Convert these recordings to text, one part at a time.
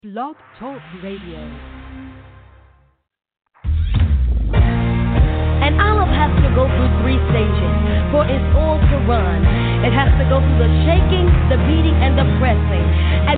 Blog Talk Radio. An olive has to go through 3 stages for its oil to run. It has to go through the shaking, the beating, and the pressing. And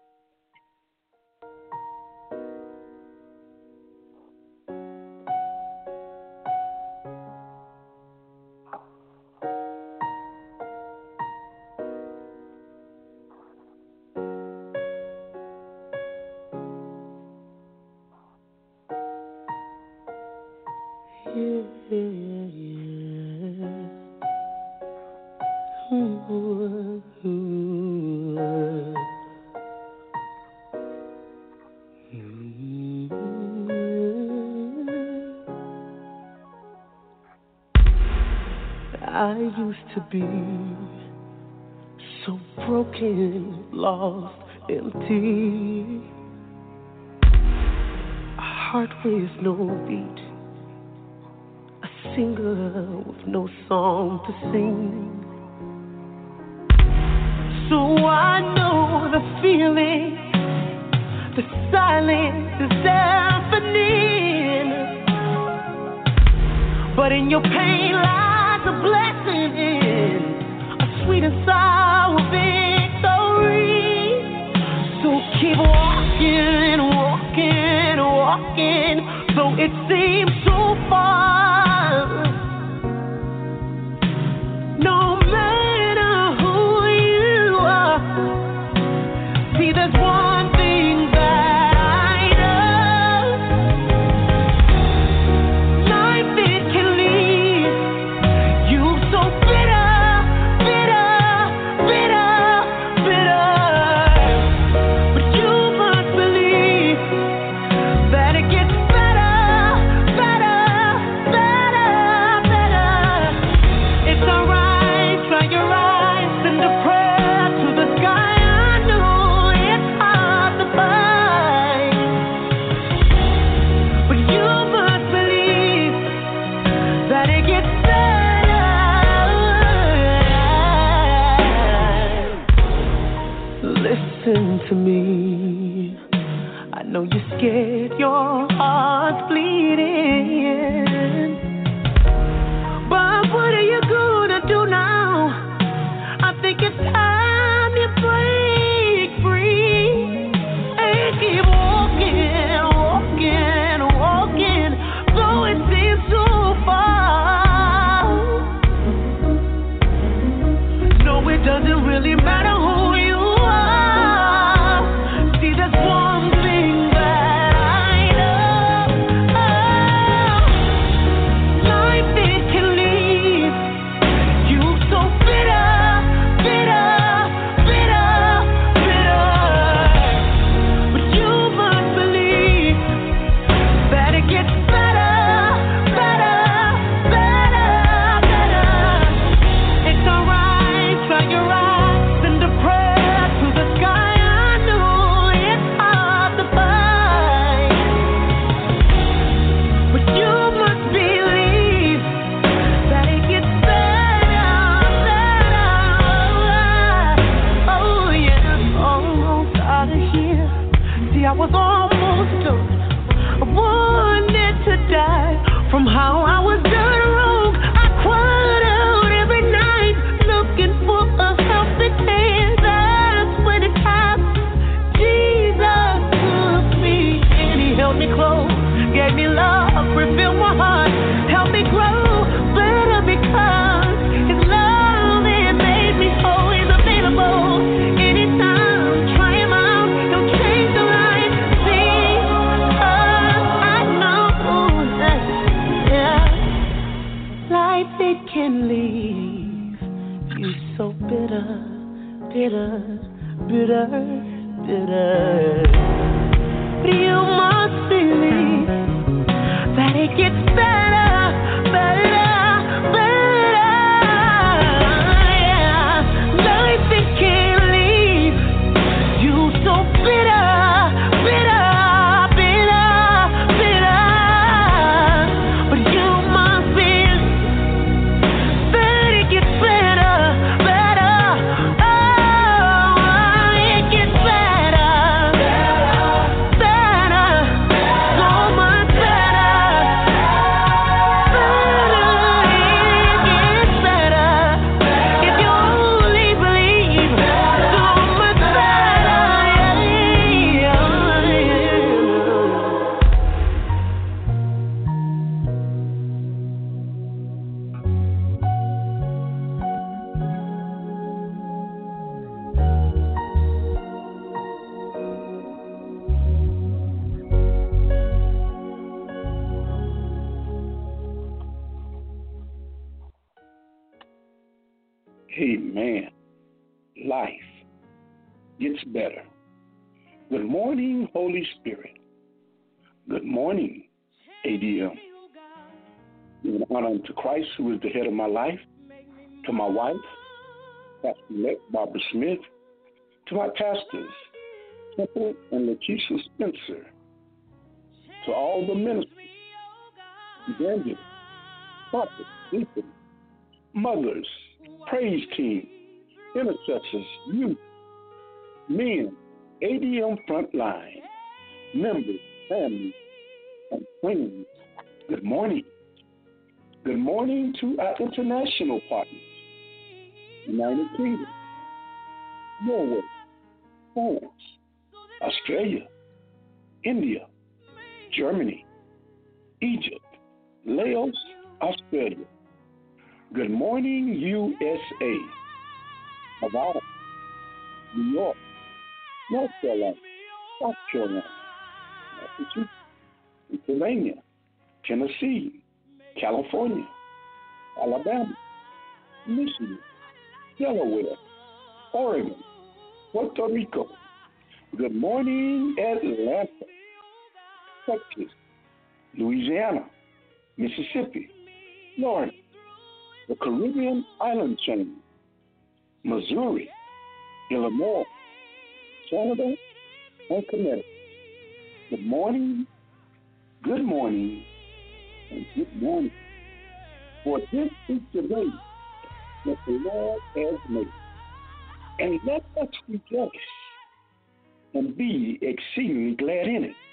I used to be so broken, lost, empty. A heart with no beat, a singer with no song to sing. So I know the feeling, the silence is deafening. But in your pain lies a blessing, a sweet and sour victory. So keep walking, walking, walking, though it seems so far. No matter who you are, see there's one thing that I know. Life it can leave you so bitter, bitter, bitter, bitter. But you must believe that it gets better, better, better, better. It's alright, try your eyes and a prayer to the sky. I know it's hard to find, but you must believe that it gets better. Listen to me. I know you're scared, your heart's bleeding. But what are you gonna do now? I think it's time you break free and keep walking, walking, walking, though it seems so far. No, it doesn't really matter who you are. See, there's one thing that I know. Life it can leave you so bitter, bitter, bitter, bitter. But you must believe that it gets better, better, better, better. It's alright, try your eyes and a prayer to the sky. I know it's hard to find, but you must believe that it gets better, better. Oh yeah, almost out of here. See, I was almost done. I wanted to die from how I was done wrong. I cried out every night looking for a helping hand. That's when it happened. Jesus took me and he held me close, gave me love, refilled my heart, helped me grow better because his love it made me whole. He's available anytime. Try him out, he'll change the life. See, I know that, yeah, life it can leave you so bitter, bitter, bitter, bitter. But you must believe that it gets better. Amen. Life gets better. Good morning, Holy Spirit. Good morning, ADM. Giving honor to Christ, who is the head of my life, to my wife, Pastor-elect Barbara Smith, to my pastors, Temple and Lakeisha Spencer, to all the ministers, evangelists, prophets, deacons, mothers, praise team, intercessors, youth, men, ADM frontline, members, family, and friends. Good morning. Good morning to our international partners, United Kingdom, Norway, France, Australia, India, Germany, Egypt, Laos, Australia. Good morning, USA, Nevada, New York, North Carolina, South Carolina, Massachusetts, Pennsylvania, Tennessee, California, Alabama, Michigan, Delaware, Oregon, Puerto Rico. Good morning, Atlanta, Texas, Louisiana, Mississippi, Florida, the Caribbean island chain, Missouri, Illinois, Canada, and Connecticut. Good morning, and good morning. For this is the day that the Lord has made. And let us rejoice and be exceedingly glad in it.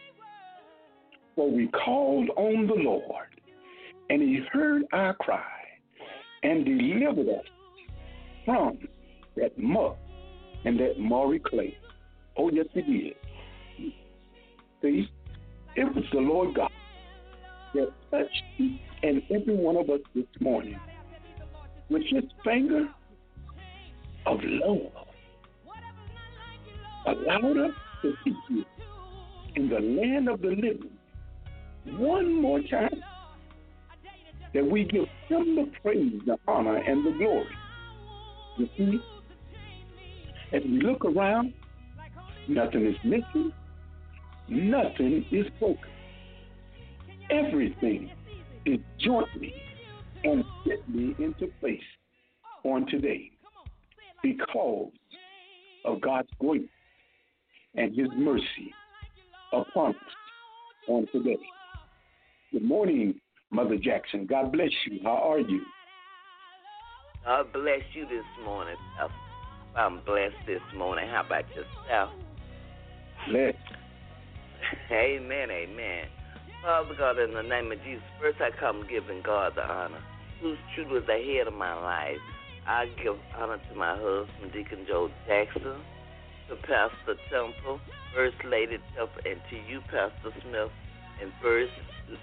For we called on the Lord, and he heard our cry, and delivered us from that muck and that murky clay. Oh, yes, he did. See, it was the Lord God that touched each and every one of us this morning with his finger of love, allowed us to see you in the land of the living one more time, that we give him the praise, the honor, and the glory. You see, as we look around, nothing is missing, nothing is broken. Everything is jointly and fitly into place on today because of God's grace and his mercy upon us on today. Good morning, Mother Jackson. God bless you. How are you? God bless you this morning. I'm blessed this morning. How about yourself? Blessed. Amen, amen. Father God, in the name of Jesus, first I come giving God the honor, who's truly the head of my life. I give honor to my husband, Deacon Joe Jackson, to Pastor Temple, First Lady Temple, and to you, Pastor Smith, and First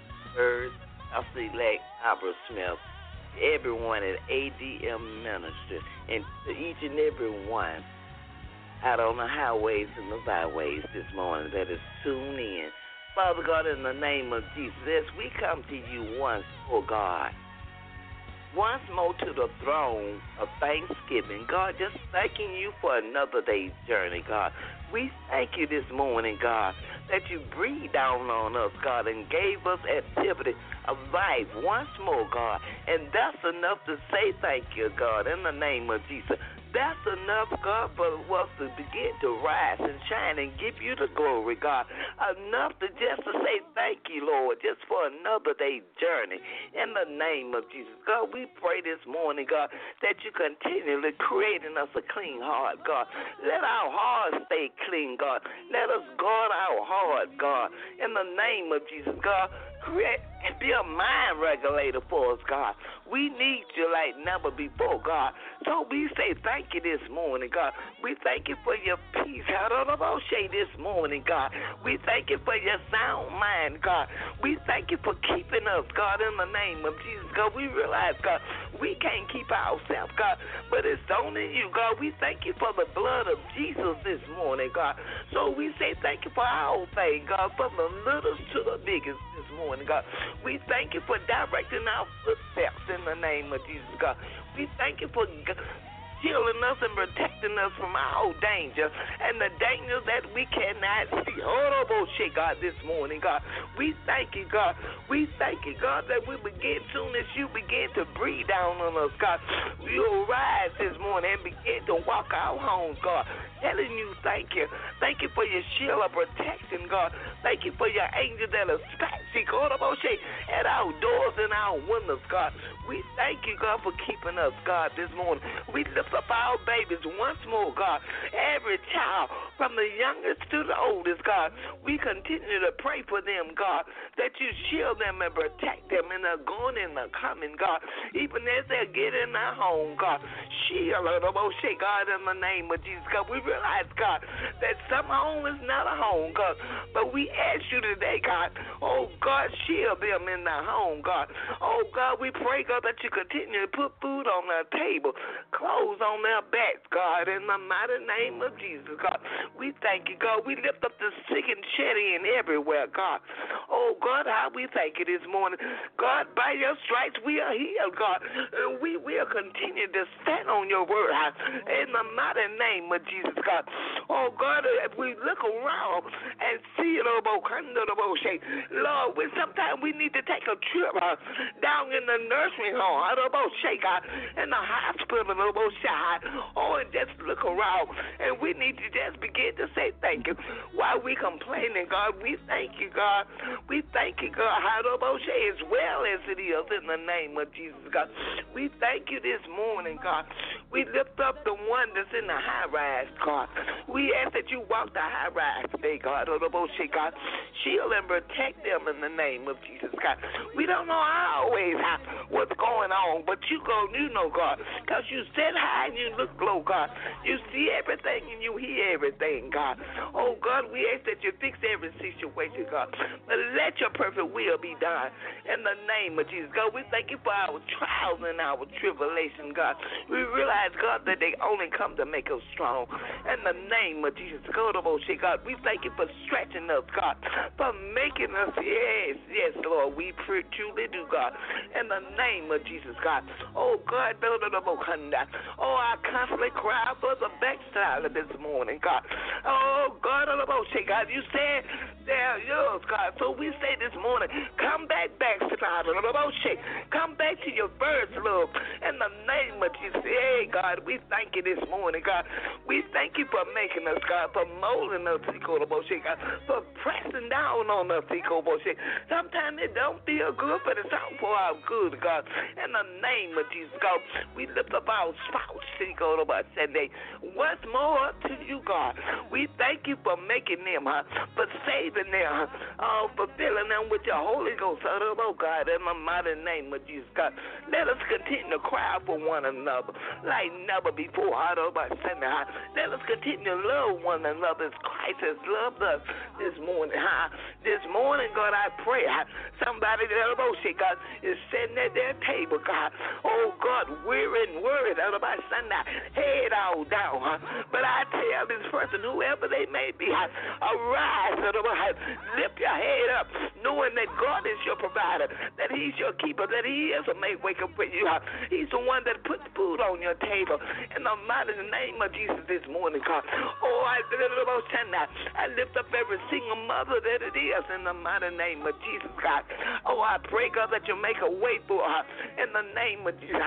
Pastor-elect Albert Smith, everyone at ADM Ministry, and to each and every one out on the highways and the byways this morning that is tuned in. Father God, in the name of Jesus, as we come to you once more, God, once more to the throne of thanksgiving, God, just thanking you for another day's journey, God. We thank you this morning, God, that you breathed down on us, God, and gave us activity of life once more, God. And that's enough to say thank you, God, in the name of Jesus. That's enough, God, for us to begin to rise and shine and give you the glory, God. Enough to just to say thank you, Lord, just for another day's journey. In the name of Jesus, God, we pray this morning, God, that you continually create in us a clean heart, God. Let our hearts stay clean, God. Let us guard our heart, God. In the name of Jesus, God, create and be a mind regulator for us, God. We need you like never before, God. So we say thank you this morning, God. We thank you for your peace. This morning, God. We thank you for your sound mind, God. We thank you for keeping us, God, in the name of Jesus, God. We realize, God, we can't keep ourselves, God, but it's only you, God. We thank you for the blood of Jesus this morning, God. So we say thank you for our thing, God, from the littlest to the biggest this morning, God. We thank you for directing our footsteps in the name of Jesus, God. We thank you for shielding us and protecting us from all danger and the dangers that we cannot see. Horrible shit, God, this morning, God. We thank you, God. We thank you, God, that we begin soon as you begin to breathe down on us, God. We'll rise this morning and begin to walk our homes, God. Telling you thank you. Thank you for your shield of protection, God. Thank you for your angels that are scratching at our doors and our windows, God. We thank you, God, for keeping us, God, this morning. We lift up our babies once more, God. Every child, from the youngest to the oldest, God. We continue to pray for them, God, that you shield them and protect them in the going and the coming, God. Even as they get in their home, God. Shield them, God, in the name of Jesus, God. We realize, God, that some home is not a home, God. But we ask you today, God, oh, God, shield them in their home, God. Oh, God, we pray, God, that you continue to put food on their table, clothes on their backs, God, in the mighty name of Jesus, God. We thank you, God. We lift up the sick and shed in everywhere, God. Oh, God, how we thank you this morning. God, by your stripes we are healed, God. And we will continue to stand on your word, God, in the mighty name of Jesus, God. Oh, God, if we look around and see it, Lord, sometimes we need to take a trip down in the nursing home, God, in the hospital, and just look around. And we need to just begin to say thank you. While we complaining, God, we thank you, God. We thank you, God, as well as it is in the name of Jesus, God. We thank you this morning, God. We lift up the one that's in the high rise, God. We ask that you walk the high rise today, God. God. Shield and protect them in the name of Jesus, God. We don't know always what's going on, but you know, God, because you sit high and you look low, God. You see everything and you hear everything, God. Oh, God, we ask that you fix every situation, God. But let your perfect will be done in the name of Jesus, God. We thank you for our trials and our tribulation, God. We realize, God, that they only come to make us strong. In the name of Jesus, God, we thank you for stretching us, God, for making us, yes, Lord, we truly do, God. In the name of Jesus, God. Oh, God, oh, I constantly cry for the backslider this morning, God. Oh, God, God, you said they're yours, God. So we say this morning, come back, backslider. Come back to your first love. In the name of Jesus, hey, God, we thank you this morning, God. We thank you for making us, God, for molding us, God, for pressing down on us, God. Sometimes it don't feel good, but it's all for our good, God. In the name of Jesus, God, we lift up our spouse, God, about Sunday. What's more to you, God? We thank you for making them, for saving them, for filling them with your Holy Ghost, oh, God, in the mighty name of Jesus, God. Let us continue to cry for one another like never before, about Sunday. Let us continue to love one another as Christ has loved us this morning. This morning, God, I pray somebody, God, is sitting at their table, God. Oh, God, weary and worried about Sunday, head all down. But I tell this person, whoever they may be, arise, lift your head up, knowing that God is your provider, that He's your keeper, that He is a wake up for you. He's the one that puts food on your table. In the mighty name of Jesus this morning, God. Oh, I lift up every single mother that it is in the mighty name of Jesus, God. Oh, I pray, God, that you make a way for her in the name of Jesus.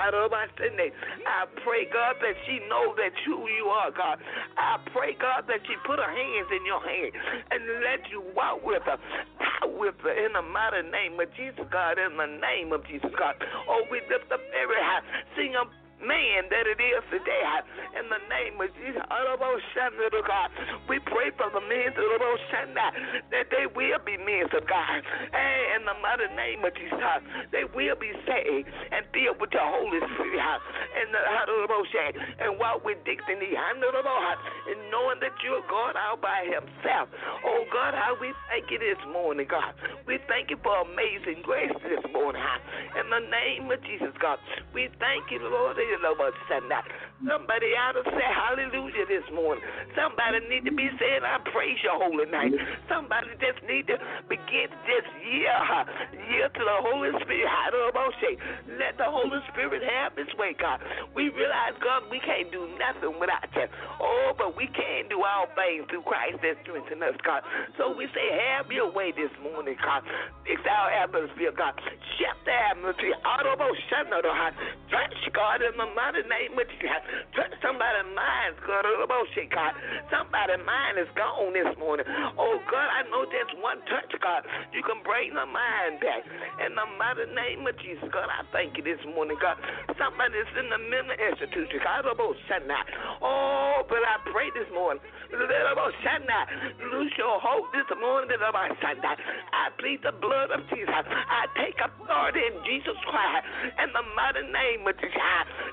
I pray, God, that she knows that who you are, God. I pray, God, that she put her hands in your hand and let you walk with her, in the mighty name of Jesus, God, in the name of Jesus, God. Oh, we lift up every single man that it is today, in the name of Jesus, God. We pray for the men that they will be men of God, and in the mighty name of Jesus, they will be saved and filled with the Holy Spirit, and walk with dignity, and knowing that you're God all by Himself. Oh, God, how we thank you this morning, God. We thank you for amazing grace this morning. In the name of Jesus, God, we thank you, Lord. Somebody ought to say hallelujah this morning. Somebody need to be saying, I praise your holy name. Somebody just need to begin to just yield to the Holy Spirit. Let the Holy Spirit have his way, God. We realize, God, we can't do nothing without you. Oh, but we can do all things through Christ that strengthens us, God. So we say, have your way this morning, God. Fix our atmosphere, God. Shift the atmosphere. Touch, God, in the mighty name of Jesus. Touch somebody's mind, God. Somebody's mind is gone this morning. Oh, God, I know just one touch, God. You can bring the mind back. In the mighty name of Jesus, God, I thank you this morning, God. Somebody's in the mental institution, God. Oh, but I pray this morning. Lose your hope this morning. I plead the blood of Jesus. I take authority in Jesus Christ. In the mighty name of Jesus.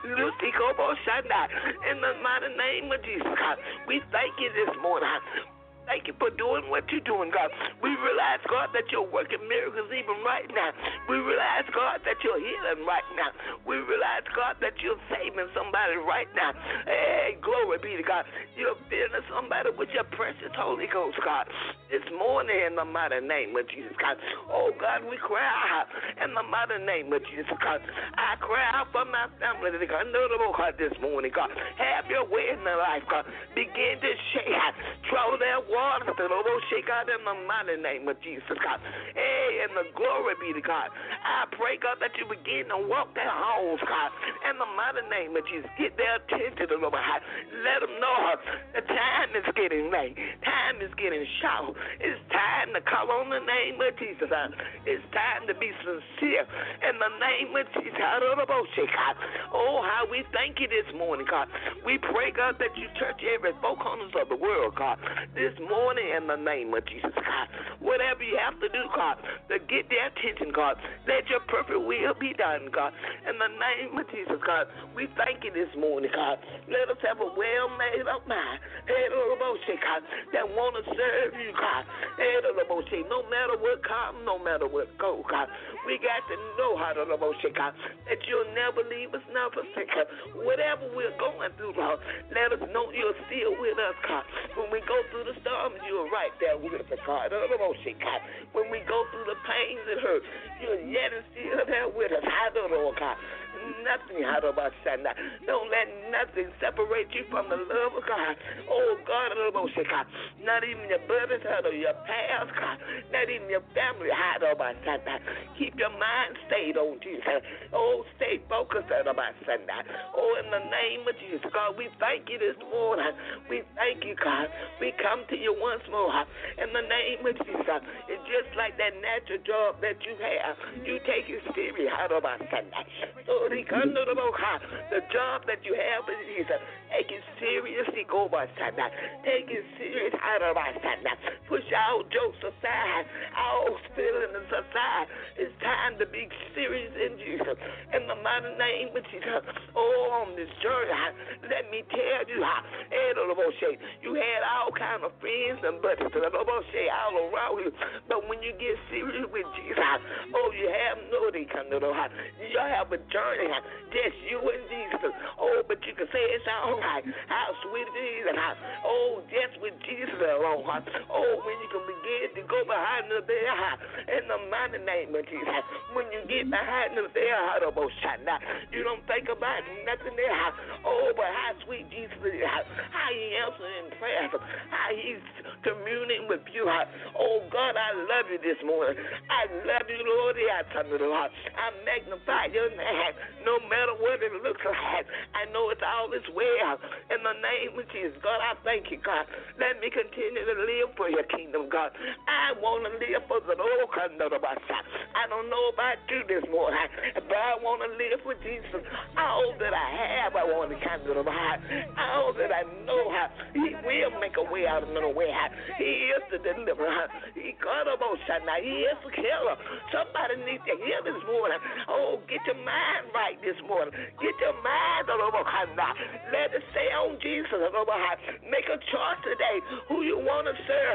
In the mighty name of Jesus, God. We thank you this morning. Thank you for doing what you're doing, God. We realize, God, that you're working miracles even right now. We realize, God, that you're healing right now. We realize, God, that you're saving somebody right now. Hey, glory be to God. You're filling somebody with your precious Holy Ghost, God. This morning in the mighty name of Jesus, God. Oh, God, we cry out in the mighty name of Jesus, God. I cry out for my family, God, this morning, God. Have your way in their life, God. Begin to shake out. Throw their water shake out in the mighty name of Jesus, God. Hey, and the glory be to God. I pray, God, that you begin to walk their homes, God. In the mighty name of Jesus. Get their attention, Lord. Let them know the time is getting late. Time is getting short. It's time to call on the name of Jesus. It's time to be sincere in the name of Jesus. Oh, how we thank you this morning, God. We pray, God, that you touch every four corners of the world, God. This morning in the name of Jesus, God. Whatever you have to do, God, to get their attention, God. Let your perfect will be done, God. In the name of Jesus, God, we thank you this morning, God. Let us have a well-made-up mind, God, that want to serve you, God. No matter what come, no matter what go, God. We got to know how to, God, that you'll never leave us, never forsake us. Whatever we're going through, God, let us know you're still with us, God. When we go through the storms, you're right there with us, God. When we go through the pains and hurt, you're yet and still there with us. I don't know, God. Nothing, don't let nothing separate you from the love of God. Oh, God, not even your brothers, your past, God, not even your family. Keep your mind stayed on Jesus. Oh, stay focused on Sunday. Oh, in the name of Jesus, God, we thank you this morning. We thank you, God. We come to you once more in the name of Jesus. It's just like that natural job that you have. You take it serious. So the job that you have with Jesus, take it seriously. Go by Sunday. Take it serious. Push our jokes aside, our feelings aside. It's time to be serious in Jesus. In the mighty name of Jesus. Oh, on this journey, let me tell you, you had all kind of friends and buddies all around you. But when you get serious with Jesus, oh, you have no you have a journey, just you and Jesus. Oh, but you can say it's all right. How sweet it is, and just with Jesus alone. Oh, when you can begin to go behind the veil in the mighty name of Jesus. When you get behind the veil, you don't think about nothing there. Oh, but how sweet Jesus is, how he answers in prayer, how he's communing with you. Oh, God, I love you this morning. I love you, Lord. I magnify your name, no matter what it looks like. I know it's all this well. In the name of Jesus, God, I thank you, God. Let me continue to live for your kingdom, God. I want to live for the Lord. I don't know about you this morning, but I want to live for Jesus. All that I have, I want to kind of all that I know, he will make a way out of no way. He is the deliverer. He got up Yes, killer. Somebody needs to hear this morning. Oh, get your mind right this morning. Get your mind on let it stay on Jesus. Make a choice today who you want to serve.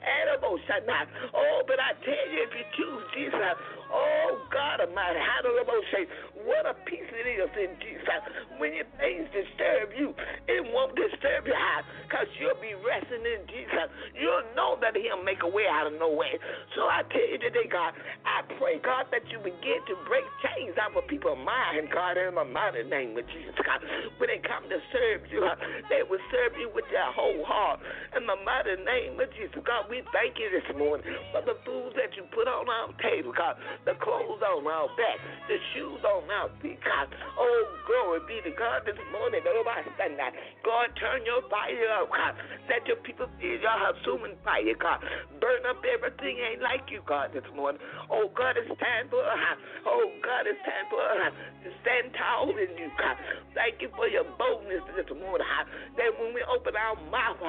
Oh, but I tell you, if you choose Jesus, oh, God Almighty, what a peace it is in Jesus. When your things disturb you, it won't disturb your heart because you'll be resting in Jesus. You'll know that He'll make a way out of no way. So I tell you today, God, I pray, God, that you begin to break chains out of people's mind, God, in the mighty name of Jesus, God. When they come to serve you, they will serve you with their whole heart. In the mighty name of Jesus, God, we thank you this morning for the food that you put on our table, God, the clothes on our back, the shoes on our feet, God. Oh, glory be to God this morning. God, turn your fire up, God. Let your people feel your consuming fire, God. Burn up everything ain't like you, God, this morning. Oh, God, it's time for us. Oh, God, it's time for us to stand tall in you, God. Thank you for your boldness this morning, that when we open our mouth,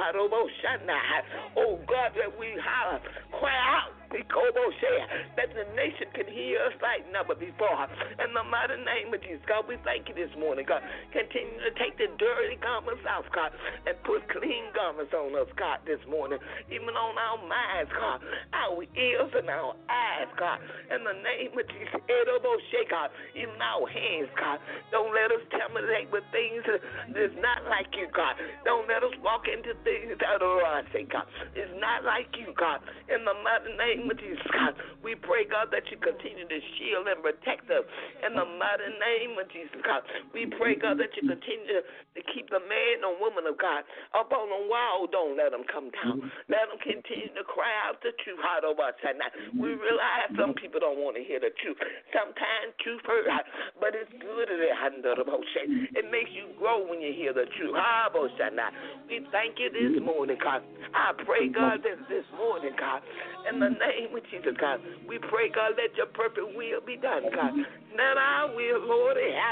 oh, God, that we holler, cry out, that the nation can hear us like never before. In the mighty name of Jesus, God, we thank you this morning, God. Continue to take the dirty garments out, God, and put clean garments on us, God, this morning. Even on our minds, God, our ears and our eyes, God. In the name of Jesus, God, even our hands, God. Don't let us terminate with things that's not like you, God. Don't let us walk into things that are God. It's not like you, God. In the mighty name of Jesus, God, we pray, God, that you continue to shield and protect us. In the mighty name of Jesus, God, we pray, God, that you continue to keep the man or woman of God up on the wall. Don't let them come down. Let them continue to cry out the truth. We realize some people don't want to hear the truth. Sometimes truth hurts, but it's good. It makes you grow when you hear the truth. We thank you this morning, God. I pray, God, that this morning, God, in the name of Jesus, God, we pray, God, let your perfect will be done, God. Not our will, Lord,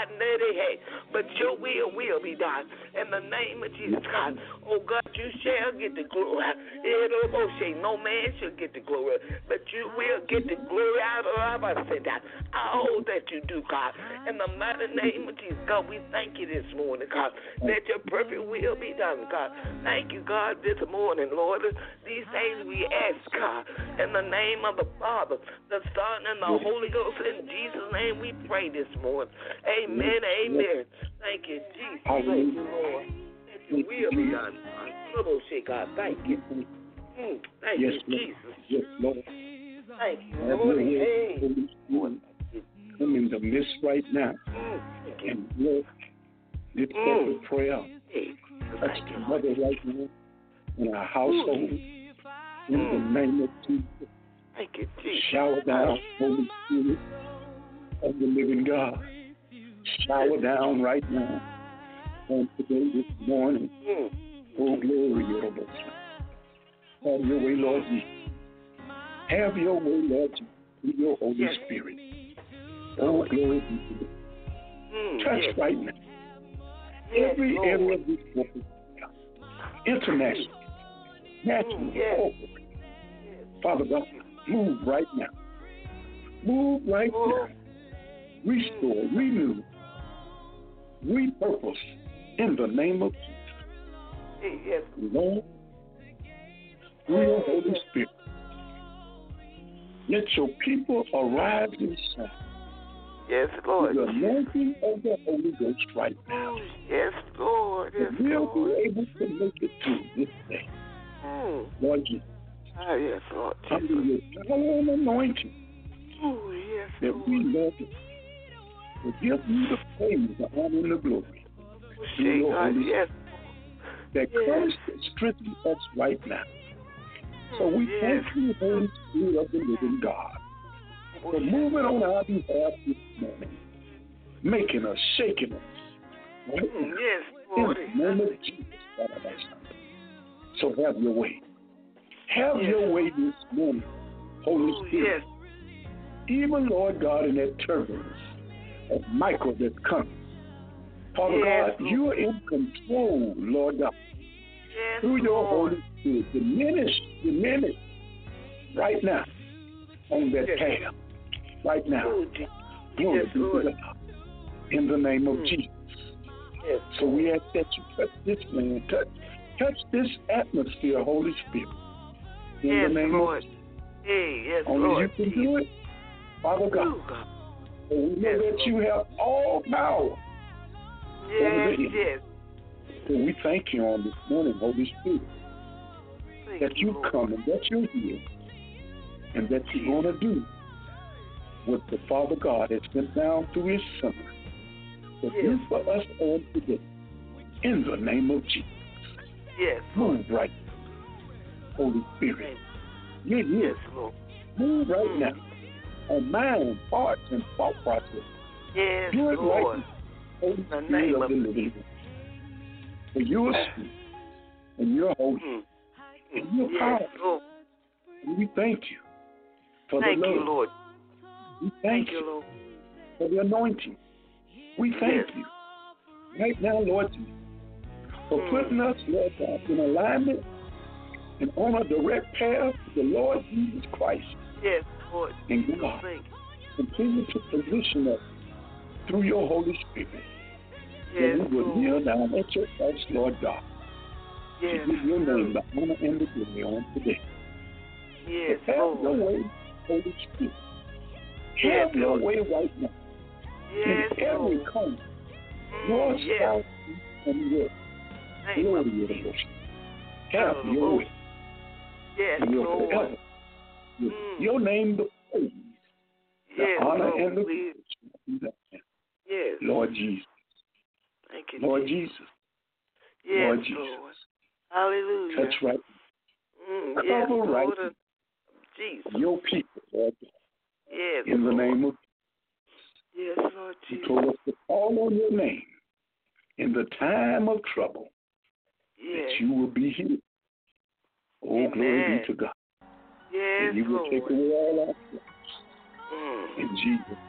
but your will be done. In the name of Jesus, God, oh God, you shall get the glory. No man shall get the glory, but you will get the glory out of all that you do, God. In the mighty name of Jesus, God, we thank you this morning, God. Let your perfect will be done, God. Thank you, God, this morning, Lord. These things we ask, God, in the name of the Father, the Son, and the Holy Ghost. In Jesus' name we pray this morning. Amen, amen. Thank you, Jesus. Thank you, Lord. Let your will be done. God, thank you. Thank you, Jesus. Yes, Lord. Thank you, Lord. Come in the midst right now. And Lord, lift up a prayer. Touch the mother right now in our household. In the name of Jesus. Thank you, Jesus. Shower down, Holy Spirit of the living God. Shower down right now. On today, this morning. Oh, glory, Lord. Have your way, Lord Jesus. Have your way, Lord Jesus, through your Holy Spirit. Oh, glory be to God. Touch right now. Every area of this world. International. National. Father God, move right now. Move right now. Restore, renew, repurpose in the name of Jesus. Lord, through your Holy Spirit, let your people arise and shine. Yes, Lord. The anointing of the Holy Ghost right now. Yes, Lord. Yes, we'll be able to make it through this day. Lord Jesus. Yes, Lord. Under your power and anointing. Yes, that Lord. we love you. To give you the praise, the honor, and the glory. Through your Holy Spirit. That comes to strengthen us right now. So we thank you, Holy Spirit of the living God, for moving on our behalf this morning, making us, shaking us, right now. Lord. In the name of Jesus. So have your way. Have your way this morning, Holy Spirit. Even, Lord God, in that turbulence of Michael that's coming. Father God, you are in control, Lord God. Through your Holy Spirit, diminish right now on that path right now. Glory be to God. In the name of Jesus. Yes. So we ask that you touch this man, touch this atmosphere, Holy Spirit. In the name of Jesus. Yes, only Lord. you can do it, Father God. Oh, God. So we know that you have all power. Yes. So we thank you on this morning, Holy Spirit, that you Lord. come and that you're here and that you're going to do what the Father God has sent down through his Son to do for us on today. In the name of Jesus. Yes. Move right now, Holy Spirit. You're here. Yes, Lord. Move right now on mind, hearts, and thought process. Yes, Do it Lord. right now. Holy In the Spirit name of of the living God. For you are sweet, and you're holy, and you're Yes, powerful. Lord. And we thank you for Thank the love. you, Lord. We thank you Lord. for the anointing. We thank you right now, Lord Jesus, for putting us, Lord God, in alignment and on a direct path to the Lord Jesus Christ. Yes, Lord. And God, continue to position us through your Holy Spirit. Yes, that we will Lord. kneel down at your cross, Lord God, Yes, to give your name the honor and the glory on today. Yes, Have Lord. your way, Holy Spirit. Yes, Have your Lord. way right now. Yes, in every Lord. corner, north, Yes. south, east, and west. Thank Glory you. to the Lord. Have your Hallelujah. way. Yes, And your Lord. forever. Your name the praise, the Yes, honor, Lord. and the We- glory. Yes. Lord Jesus. Thank you, Lord Jesus. Jesus. Yes, Lord Jesus. Lord. Hallelujah. Touch right. Yes, Cover right. Lord. Jesus. Your people, Lord God. Yes, In the Lord. name of Yes, Lord you Jesus. told us to call on your name in the time of trouble, Yes. that you will be here. Oh, Amen. glory be to God. Yes, And you will Lord. take away all our sins. In Jesus' name.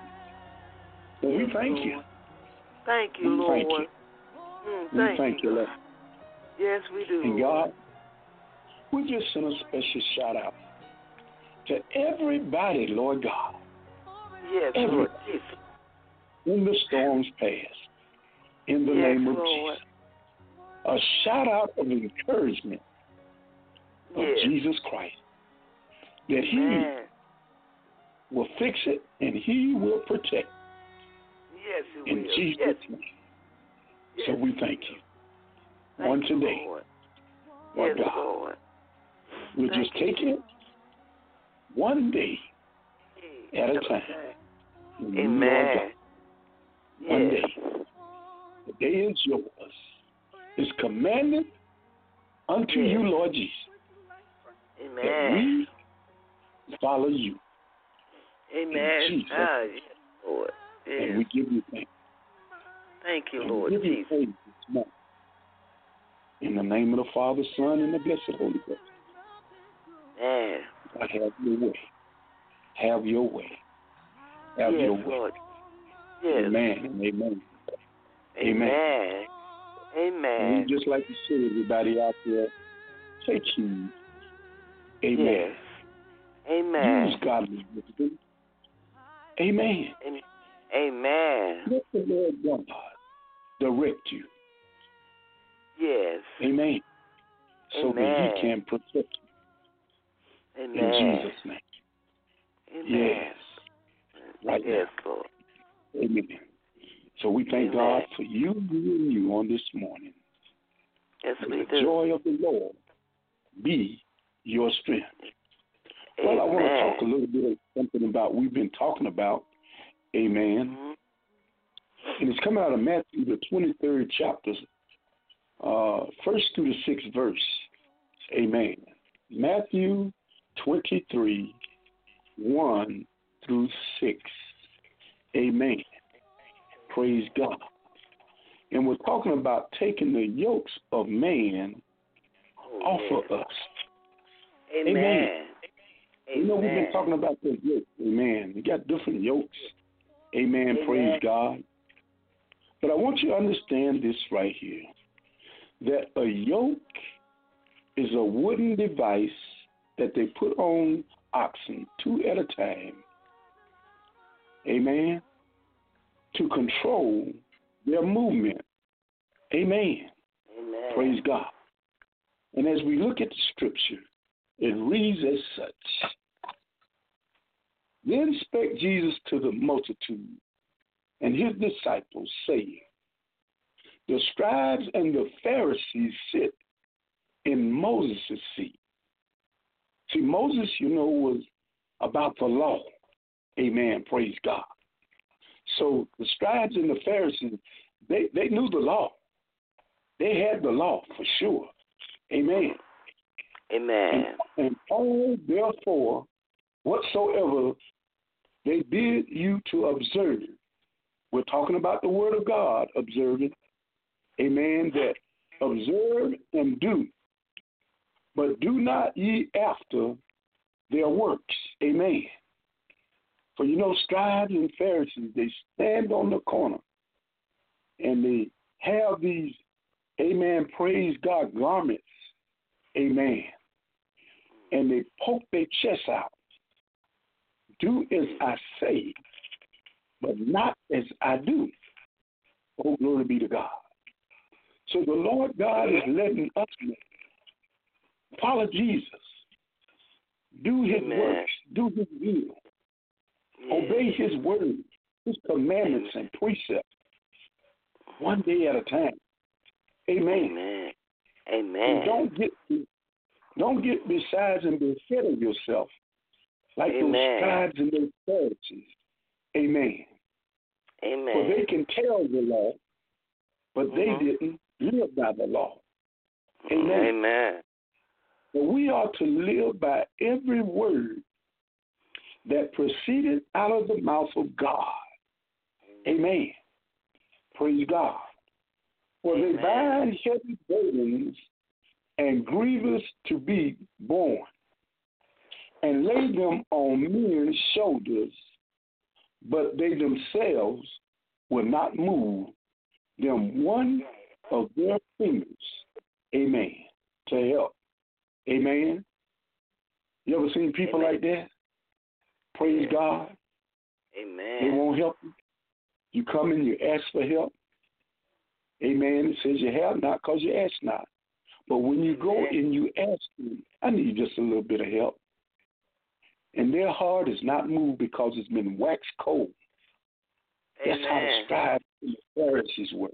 So we Yes, thank you. Lord. Thank you, We Lord. thank you. We thank you, God. Lord. Yes, we do. And Lord. God, we just send a special shout out to everybody, Lord God, Yes, Lord Jesus. in the storms past. In the Yes, name of Lord. Jesus. A shout out of encouragement of Yes. Jesus Christ. That Amen. he will fix it and he will protect. Yes, he In will. Jesus' Yes. name. Yes, So we he thank will. you. Thank On you, today, Lord. Lord Yes, God, Lord. we're Thank just you, taking it one day at a time. In you, Lord Amen. God. One Yes. day. The day is yours. It's commanded unto Yes. you, Lord Jesus, that Amen. we follow you. Amen. In Jesus' Yes, Lord. Yes. And we give you thanks. Thank you, And Lord we give you Jesus. praise this morning. In the name of the Father, Son, and the blessed Holy Ghost. Amen. God, have your way. Have your way. Have Yes, your way. Lord. Yes. Amen and amen. Amen. And Amen. we just like to say, everybody out there, take heed. Amen. Yes. Amen. Use godly wisdom. Amen. Amen. Let the Lord God direct you. Yes. Amen. So that Amen. he can protect you. Amen. In Jesus' name. Amen. Yes. Right Yes, now. Lord. Amen. So we thank Amen. God for you and you on this morning. Yes, May we the do. joy of the Lord be your strength. Amen. Well, I want to talk a little bit of something about we've been talking about. Amen. Mhm. And it's coming out of Matthew, the 23rd chapter, 1st through the 6th verse. Amen. Matthew 23, 1 through 6. Amen. Praise God. And we're talking about taking the yokes of man off of us. Amen. Amen. You know, we've been Amen. talking about the yoke. Amen. We got different yokes. Amen. Amen. Praise God. But I want you to understand this right here, that a yoke is a wooden device that they put on oxen 2 at a time, amen, to control their movement. Amen. Amen. Praise God. And as we look at the scripture, it reads as such. Then spake Jesus to the multitude and his disciples, saying, the scribes and the Pharisees sit in Moses' seat. See, Moses, was about the law. Amen. Praise God. So the scribes and the Pharisees, they knew the law. They had the law for sure. Amen. Amen. And all, therefore, whatsoever they bid you to observe, we're talking about the word of God, observing, amen, that observe and do, but do not ye after their works. Amen. For scribes and Pharisees, they stand on the corner and they have these, amen, praise God, garments. Amen. And they poke their chest out. Do as I say, but not as I do. Oh, glory be to God. So the Lord God is letting us know. Follow Jesus. Do his works. Do his will. Obey his word, his commandments and precepts. One day at a time. Amen. Amen. Amen. And don't get beside and be ahead of yourself like those scribes and those Pharisees. Amen. Amen. For they can tell the law, but they didn't live by the law. Amen. Amen. But we are to live by every word that proceeded out of the mouth of God. Amen. Praise God. For they bind heavy burdens and grievous to be borne, and lay them on men's shoulders, but they themselves will not move them one of their fingers. Amen. To help. Amen. You ever seen people like that? Praise God. Amen. They won't help you. You come and you ask for help. Amen. It says you have not because you ask not. But when you go and you ask them, I need just a little bit of help. And their heart is not moved because it's been waxed cold. That's how the scribes and the Pharisees were.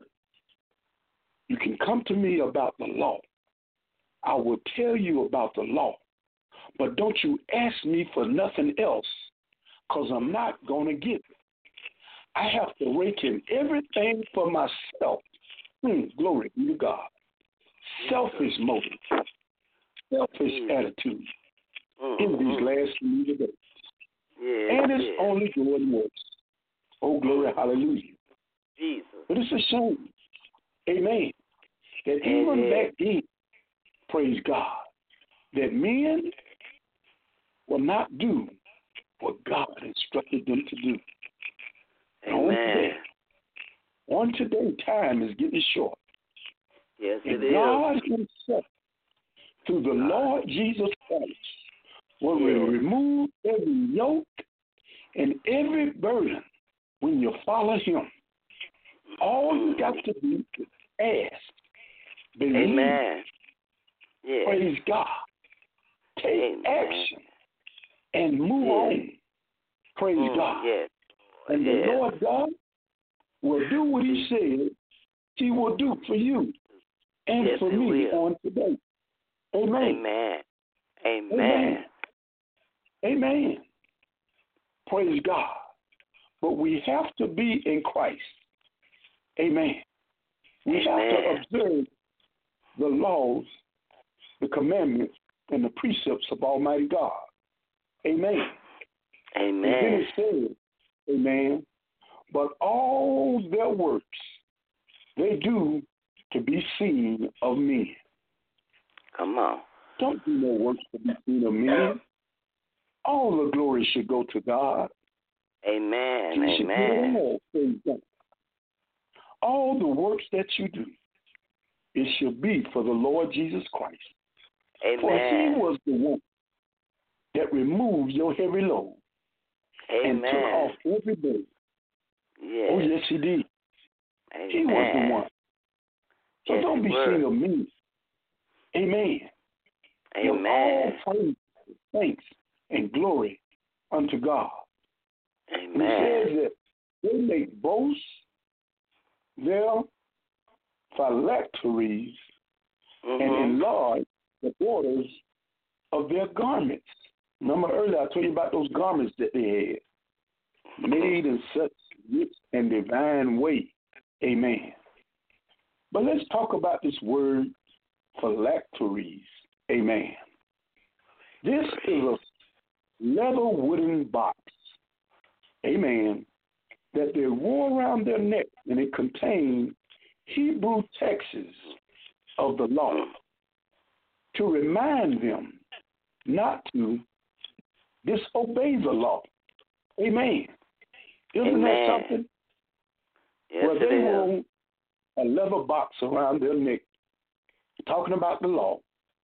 You can come to me about the law. I will tell you about the law. But don't you ask me for nothing else because I'm not going to get it. I have to rake in everything for myself. Glory be to God. Selfish motive, selfish attitude in these last few days. And it's only going worse. Oh, glory, hallelujah. Jesus. But it's a shame, amen, that even back then, praise God, that men will not do what God instructed them to do. Amen. On today, time is getting short. Yes, and it God is. himself, through the Lord Jesus Christ, will remove every yoke and every burden when you follow him. All you got to do is ask, believe, Amen. Yes. praise God, take action, and move on. Praise God. Yes. And the Lord God will do what he said he will do for you and for me on today. Amen. Amen. Amen. Amen. Amen. Praise God. But we have to be in Christ. Amen. We have to observe the laws, the commandments, and the precepts of Almighty God. Amen. Amen. And then it says, amen, but all their works they do to be seen of men. Come on. Don't do no works to be seen of men. All the glory should go to God. Amen. You should Amen. do all the works that you do, it should be for the Lord Jesus Christ. Amen. For he was the one that removed your heavy load and took off every day. Yes. Oh, yes, he did. Amen. He was the one. So yes, don't be seen of me. Amen. Give all praise, thanks, and glory unto God. Amen. He says that they make boast their phylacteries and enlarge the borders of their garments. Remember earlier I told you about those garments that they had, made in such rich and divine way. Amen. But let's talk about this word phylacteries. Amen. This is a leather wooden box. Amen. That they wore around their neck, and it contained Hebrew texts of the law to remind them not to disobey the law. Amen. Isn't that something? Yes, well, they wore a leather box around their neck, talking about the law.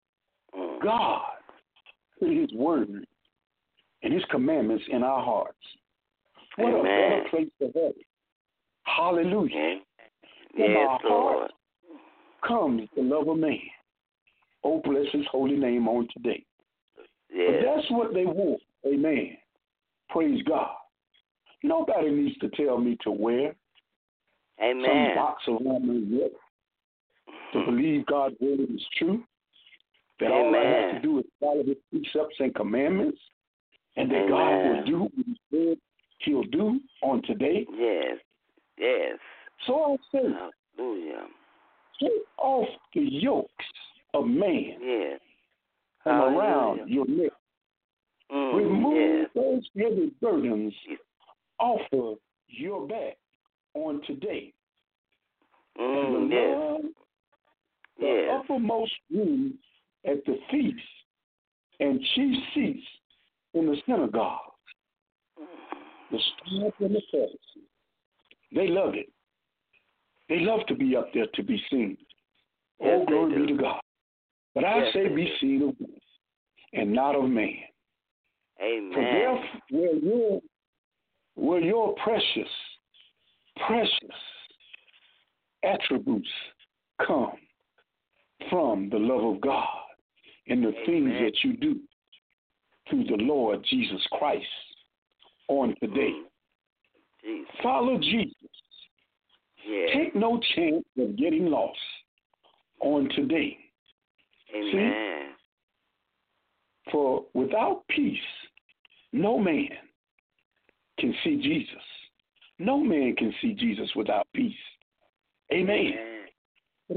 God put His word and His commandments in our hearts. What a better place to have it. Hallelujah. From our heart comes the love of man. Oh, bless His holy name on today. But that's what they wore. Amen. Praise God. Nobody needs to tell me to wear some box around my neck to believe God's word is true. That all I have to do is follow His precepts and commandments, and that God will do what He said He'll do on today. Yes. Yes. So I say, hallelujah. Take off the yokes of man from around your neck. Remove those heavy burdens off of your back on today. And the uppermost room at the feast and chief seats in the synagogue, the scribes and the Pharisees, they love it. They love to be up there to be seen. Yes, oh, glory be to God. But I say be seen of God and not of man. Amen. For there, where your precious attributes come from the love of God and the things that you do through the Lord Jesus Christ on today. Follow Jesus. Take no chance of getting lost on today. Amen. See? For without peace, no man can see Jesus. No man can see Jesus without peace. Amen. But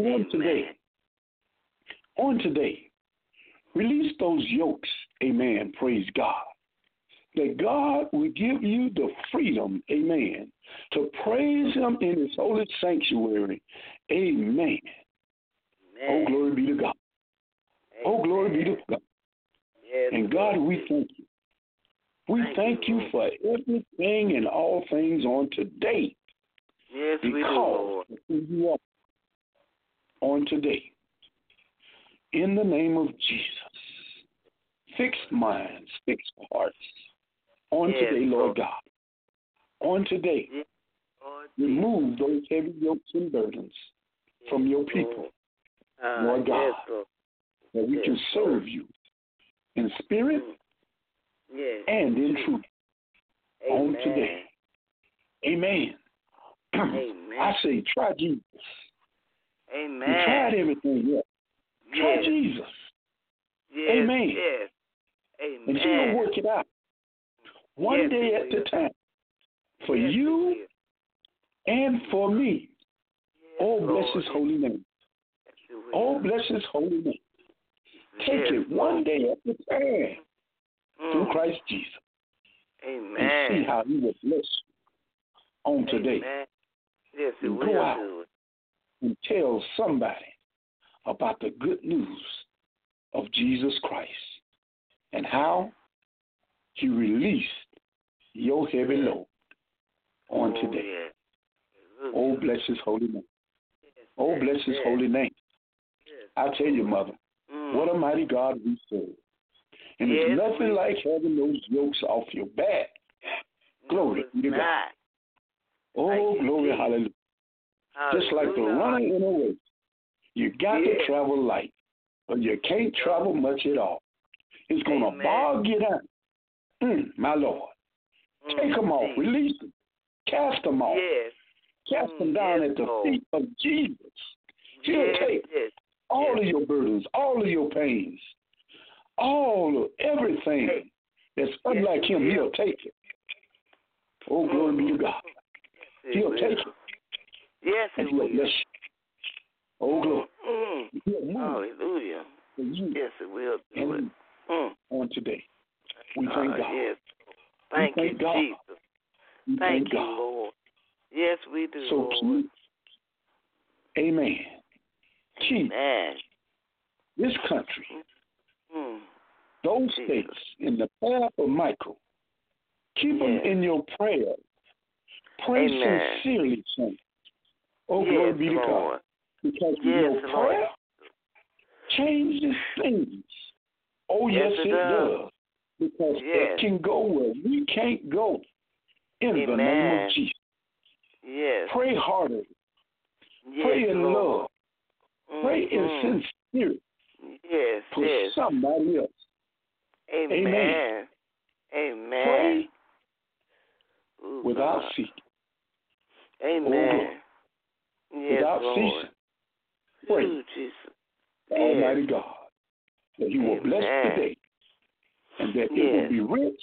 on today, release those yokes. Amen. Praise God. That God will give you the freedom, amen, to praise Him in His holy sanctuary. Amen. Oh, glory be to God. Oh, glory be to God. And God, we thank you. We thank you for everything and all things on today. Yes, we do, Lord. Because of who you are on today. In the name of Jesus. Fix minds, fix hearts. On today, Lord God. On today, remove those heavy yokes and burdens from your people, Lord God, that we can serve you in spirit and in truth on today. Amen. I say, try Jesus. Amen. You tried everything yet. Try Jesus. Amen. Amen. And He will work it out. One day at a time. For you and for me. Oh, bless His holy name. Oh, bless His holy name. Take it one day at a time through Christ Jesus. Amen. And see how He will bless you on today. Yes, and go out and tell somebody about the good news of Jesus Christ and how He released your heavy load on today. Oh, bless His holy name. Oh, bless His holy name. I tell you, Mother, what a mighty God we serve. And Yes, it's nothing like having those yokes off your back. Glory No, to God. not. Oh, Thank you, glory, Jesus. hallelujah. Just like the Hallelujah. runner in a race, you got to Yes. travel light, or you can't travel much at all. It's going to Amen. bog you down. My Lord. Take them off, Jesus. release them, cast them off, Yes. cast them down yes, at the Lord. feet of Jesus. He'll Yes, take yes. all yes. of your burdens, all of your pains, all of everything that's unlike him, he'll take it. Oh, glory be to God. Yes, He'll will. take it, Yes, and it he'll will. bless you. Oh, glory. He'll move Hallelujah. for you Yes, it will do it. and on today. We thank God. Yes. We Thank you, thank God. Jesus. We Thank you, God. Lord. Yes, we do, So Lord. keep, amen. Keep Amen. this country, Mm. those Jesus. states in the path of Michael. Keep them Yes. in your prayer. Pray Amen. sincerely, saints. Oh, Yes, glory be to Lord. God. Because Yes, your Lord. prayer changes things. Oh, Yes, yes, it it does. Because Yes. it can go where we can't go. In the name Amen. of Jesus. Yes. Pray harder. Yes, Pray in Lord. love. Pray in sincerity Yes, for yes. somebody else. Amen. Amen. Pray Ooh, without God. ceasing. Amen. Yes, Without Lord. ceasing. Pray, Ooh, Jesus. Almighty God, that you will bless Amen. today and that it Yes. will be rich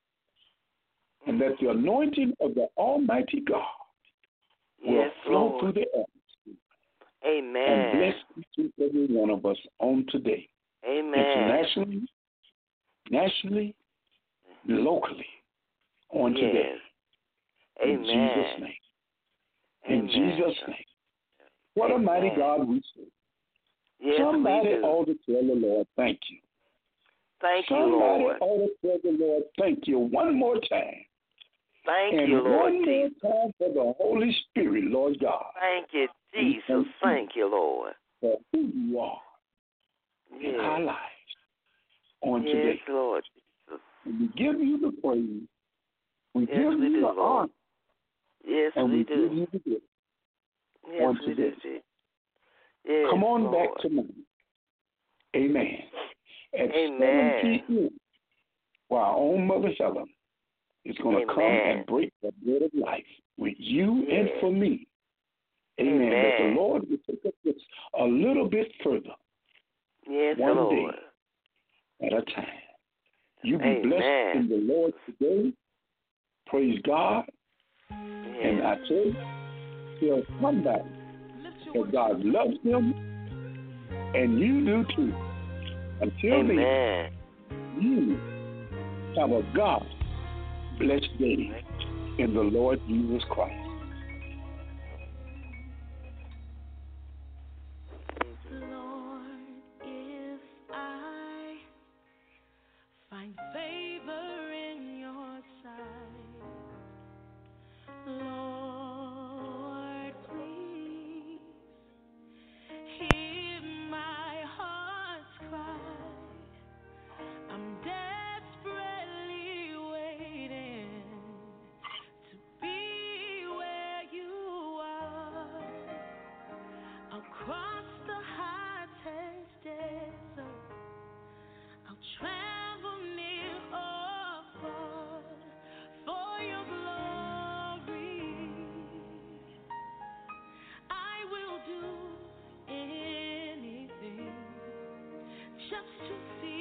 and that the anointing of the Almighty God will Yes, flow Lord. through the atmosphere Amen. and bless each and every one of us on today. Amen. Internationally, nationally, locally, on Yes. today. In Amen. Jesus' name. In Amen. Jesus' name. What a mighty Amen. God we serve. Yes, Somebody we do. ought to tell the Lord, thank you. Thank you, Somebody Lord. ought to tell the Lord, thank you one more time. Thank And you, Lord one more Jesus. time for the Holy Spirit, Lord God, Thank you, Jesus. Thank you, Lord. for who you are in our Yes. lives on Yes, today. Lord Jesus. And we give you the praise. We Yes, give we you do, the Lord. honor. Yes, And we we give do. you the glory. Yes, on we do, today. Jesus. Yes, Come on Lord. back tonight. Amen. At Amen. 7 p.m., while our own Mother Helen is going to come Amen. and break the bread of life with you Yes. and for me. Amen. Amen. That the Lord will take us just a little bit further, Yes, one Lord. day at a time. You be Amen. blessed in the Lord today. Praise God. And Yes. I tell you, tell somebody that God loves them, and you do too. Until then, Amen. you have a God blessed day in the Lord Jesus Christ. Lord, if I find favor in your sight, Lord, please hear my heart's cry. I'm desperately waiting to be where you are. I'll cross the hottest desert. I'll travel near or far for your glory. I will do anything just to see